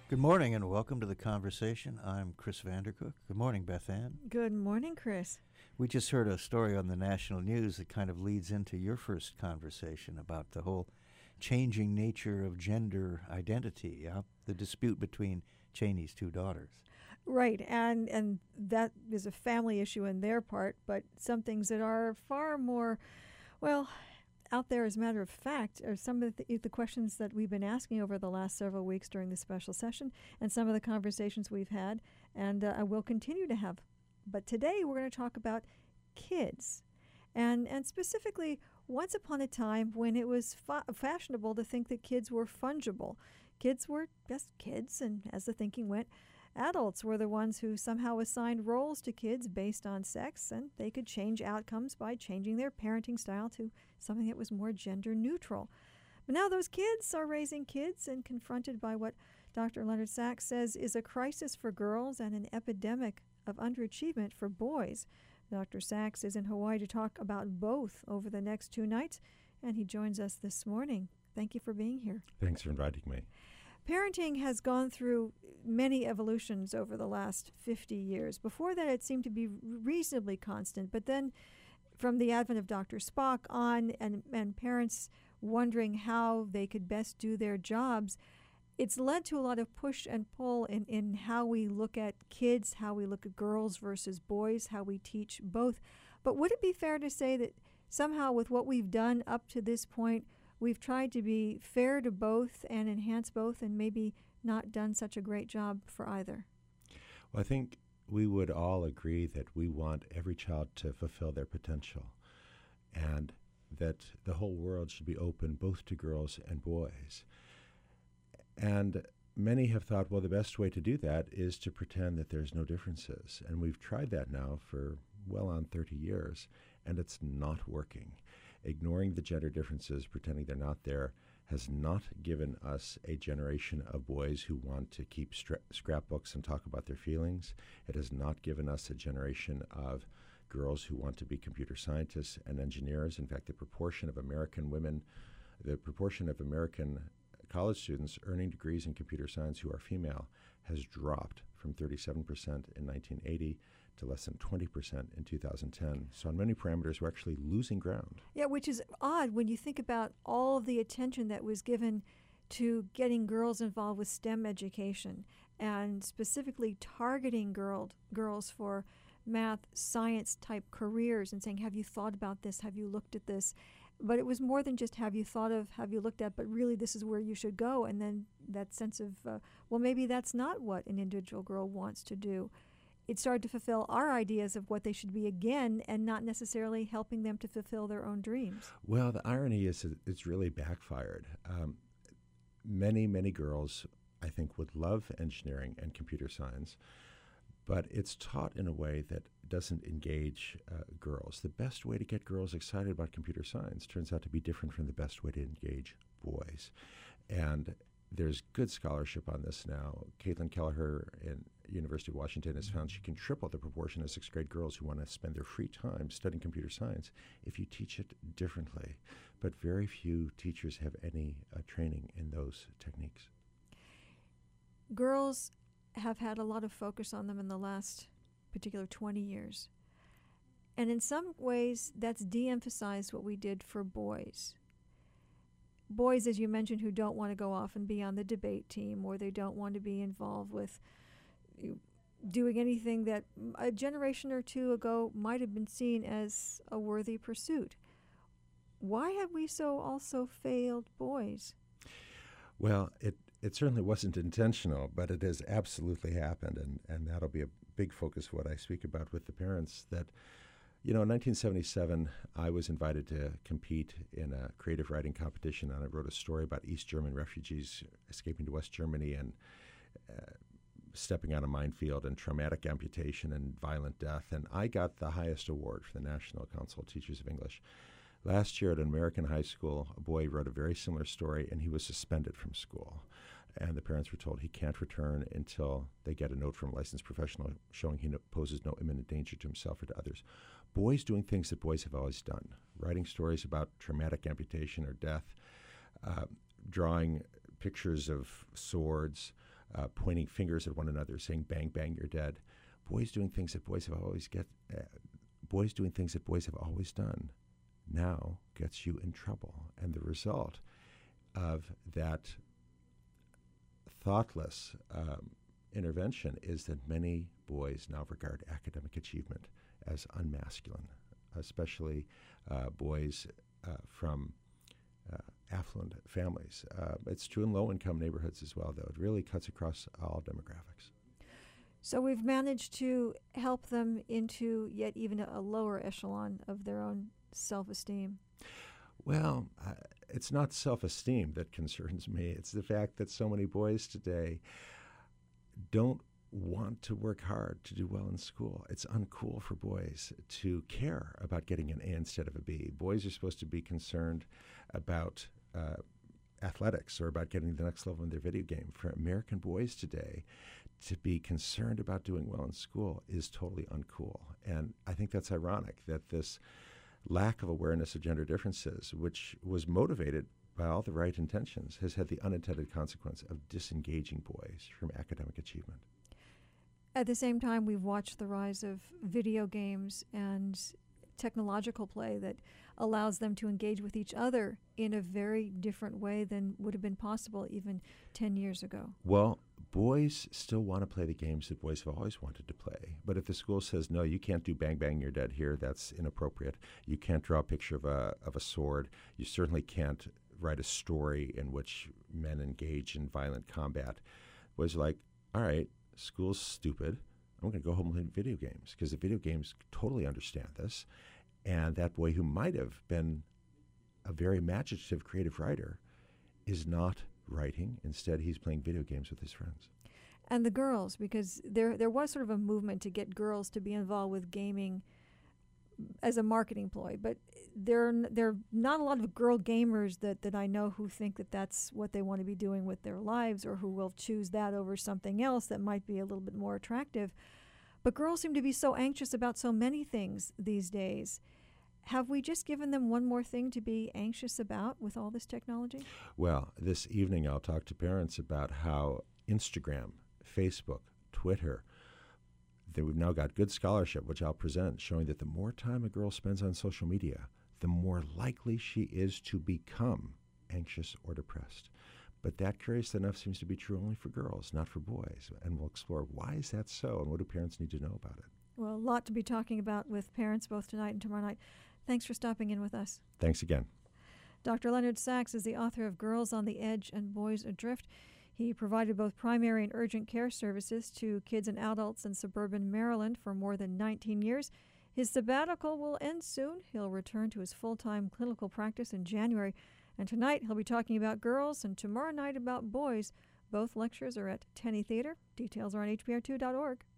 Good morning and welcome to the conversation. I'm Chris Vandercook. Good morning, Beth Ann. Good morning, Chris. We just heard a story on the national news that kind of leads into your first conversation about the whole changing nature of gender identity, the dispute between Cheney's two daughters. Right, and that is a family issue on their part, but some things that are far more, well, out there as a matter of fact are some of the questions that we've been asking over the last several weeks during the special session and some of the conversations we've had, and I will continue to have. But today we're going to talk about kids, and specifically once upon a time when it was fashionable to think that kids were fungible. Kids were just kids, and as the thinking went, adults were the ones who somehow assigned roles to kids based on sex, and they could change outcomes by changing their parenting style to something that was more gender neutral. But now those kids are raising kids and confronted by what Dr. Leonard Sax says is a crisis for girls and an epidemic of underachievement for boys. Dr. Sax is in Hawaii to talk about both over the next 2 nights, and he joins us this morning. Thank you for being here. Thanks for inviting me. Parenting has gone through many evolutions over the last 50 years. Before that, it seemed to be reasonably constant, but then from the advent of Dr. Spock on and parents wondering how they could best do their jobs, it's led to a lot of push and pull in how we look at kids, how we look at girls versus boys, how we teach both. But would it be fair to say that somehow with what we've done up to this point, we've tried to be fair to both and enhance both and maybe not done such a great job for either? Well, I think we would all agree that we want every child to fulfill their potential and that the whole world should be open both to girls and boys. And many have thought, well, the best way to do that is to pretend that there's no differences. And we've tried that now for well on 30 years, and it's not working. Ignoring the gender differences, pretending they're not there, has not given us a generation of boys who want to keep scrapbooks and talk about their feelings. It has not given us a generation of girls who want to be computer scientists and engineers. In fact, the proportion of American college students earning degrees in computer science who are female has dropped from 37% in 1980 to less than 20% in 2010. So on many parameters, we're actually losing ground. Yeah, which is odd when you think about all of the attention that was given to getting girls involved with STEM education and specifically targeting girls for math, science type careers and saying, have you thought about this? Have you looked at this? But it was more than just have you looked at, but really this is where you should go. And then that sense of, well, maybe that's not what an individual girl wants to do. It started to fulfill our ideas of what they should be again and not necessarily helping them to fulfill their own dreams. Well, the irony is it's really backfired. Many, many girls, I think, would love engineering and computer science, but it's taught in a way that doesn't engage girls. The best way to get girls excited about computer science turns out to be different from the best way to engage boys. And there's good scholarship on this now. Caitlin Kelleher in University of Washington has found she can triple the proportion of 6th grade girls who want to spend their free time studying computer science if you teach it differently. But very few teachers have any training in those techniques. Girls have had a lot of focus on them in the last particular 20 years. And in some ways, that's de-emphasized what we did for boys. Boys, as you mentioned, who don't want to go off and be on the debate team, or they don't want to be involved with doing anything that a generation or two ago might have been seen as a worthy pursuit. Why have we so also failed boys? Well, it certainly wasn't intentional, but it has absolutely happened, and that'll be a big focus of what I speak about with the parents. That, in 1977, I was invited to compete in a creative writing competition, and I wrote a story about East German refugees escaping to West Germany and stepping on a minefield and traumatic amputation and violent death, and I got the highest award for the National Council of Teachers of English. Last year at an American high school, a boy wrote a very similar story, and he was suspended from school. And the parents were told he can't return until they get a note from a licensed professional showing he poses no imminent danger to himself or to others. Boys doing things that boys have always done, writing stories about traumatic amputation or death, drawing pictures of swords, pointing fingers at one another, saying "bang, bang, you're dead." Boys doing things that boys have always done now gets you in trouble. And the result of that thoughtless intervention is that many boys now regard academic achievement as unmasculine, especially boys from affluent families. It's true in low-income neighborhoods as well, though. It really cuts across all demographics. So we've managed to help them into yet even a lower echelon of their own self-esteem. Well, it's not self-esteem that concerns me. It's the fact that so many boys today don't want to work hard to do well in school. It's uncool for boys to care about getting an A instead of a B. Boys are supposed to be concerned about athletics or about getting to the next level in their video game. For American boys today, to be concerned about doing well in school is totally uncool. And I think that's ironic that this lack of awareness of gender differences, which was motivated by all the right intentions, has had the unintended consequence of disengaging boys from academic achievement. At the same time, we've watched the rise of video games and technological play that allows them to engage with each other in a very different way than would have been possible even 10 years ago. Well, boys still want to play the games that boys have always wanted to play. But if the school says, no, you can't do bang, bang, you're dead here, that's inappropriate. You can't draw a picture of a sword. You certainly can't write a story in which men engage in violent combat. Boys are like, all right, school's stupid. I'm going to go home and play video games because the video games totally understand this. And that boy who might have been a very imaginative, creative writer is not writing. Instead, he's playing video games with his friends. And the girls, because there was sort of a movement to get girls to be involved with gaming as a marketing ploy, but there are not a lot of girl gamers that I know who think that that's what they want to be doing with their lives, or who will choose that over something else that might be a little bit more attractive. But girls seem to be so anxious about so many things these days. Have we just given them one more thing to be anxious about with all this technology? Well, this evening I'll talk to parents about how Instagram, Facebook, Twitter, we've now got good scholarship, which I'll present, showing that the more time a girl spends on social media, the more likely she is to become anxious or depressed. But that, curious enough, seems to be true only for girls, not for boys. And we'll explore why is that so, and what do parents need to know about it. Well, a lot to be talking about with parents both tonight and tomorrow night. Thanks for stopping in with us. Thanks again. Dr. Leonard Sax is the author of Girls on the Edge and Boys Adrift. He provided both primary and urgent care services to kids and adults in suburban Maryland for more than 19 years. His sabbatical will end soon. He'll return to his full-time clinical practice in January. And tonight he'll be talking about girls, and tomorrow night about boys. Both lectures are at Tenney Theater. Details are on hpr2.org.